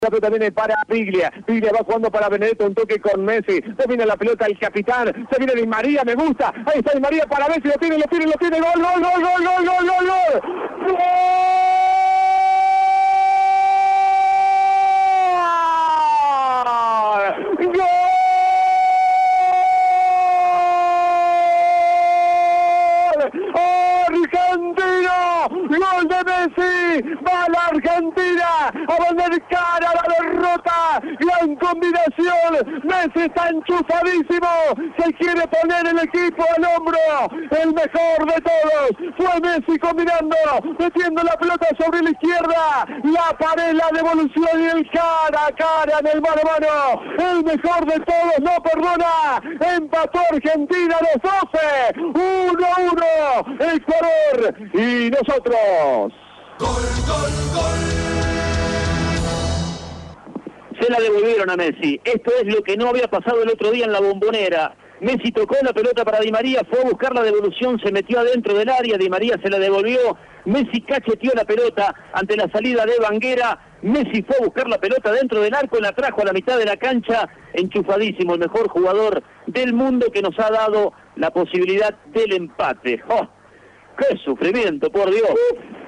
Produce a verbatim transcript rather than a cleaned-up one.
La pelota viene para Biglia, Biglia va jugando para Benedetto, un toque con Messi, domina la pelota el capitán, se viene Di María, me gusta, ahí está Di María para Messi, lo tiene, lo tiene, lo tiene, gol, gol, gol, gol, gol, gol, gol, gol, gol. ¡Argentino! ¡Gol de Messi! ¡Va la Argentina a poner cara a la derrota! ¡Gran combinación! ¡Messi está enchufadísimo! ¡Se quiere poner el equipo al hombro! ¡El mejor de todos! ¡Fue Messi combinando! ¡Metiendo la pelota sobre la izquierda! ¡La pared, la devolución y el cara a cara en el mano a mano! ¡El mejor de todos! ¡No perdona! ¡Empató Argentina a los doce! ¡uno a uno! Ecuador y nosotros. Gol, gol, gol. Se la devolvieron a Messi. Esto es lo que no había pasado el otro día en la Bombonera. Messi tocó la pelota para Di María, fue a buscar la devolución, se metió adentro del área, Di María se la devolvió, Messi cacheteó la pelota ante la salida de Banguera, Messi fue a buscar la pelota dentro del arco, la trajo a la mitad de la cancha, enchufadísimo, el mejor jugador del mundo que nos ha dado la posibilidad del empate. ¡Oh! ¡Qué sufrimiento, por Dios!